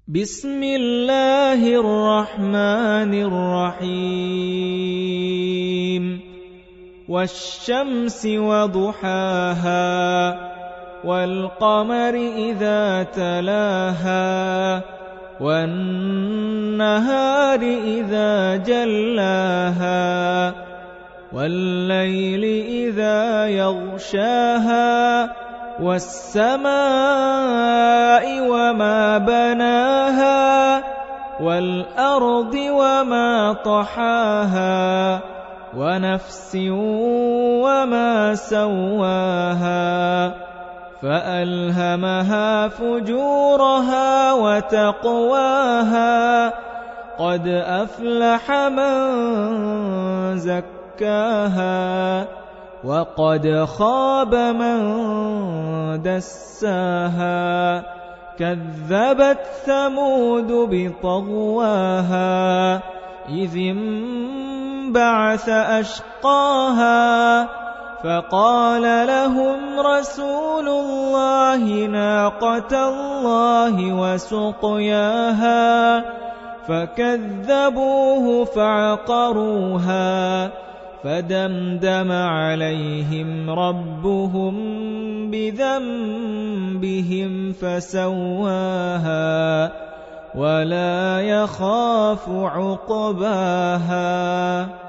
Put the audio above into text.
بسم الله الرحمن الرحيم والشمس وضحاها والقمر إذا تلاها والنهار إذا جلاها والليل إذا يغشاها والسماء وما بناها والأرض وما طحاها ونفس وما سواها فألهمها فجورها وتقواها قد أفلح من زكاها وقد خاب من دساها كذبت ثمود بطغواها إذ انبعث أشقاها فقال لهم رسول الله ناقة الله وسقياها فكذبوه فعقروها فدمدم عليهم ربهم بذنبهم فسواها ولا يخاف عقباها.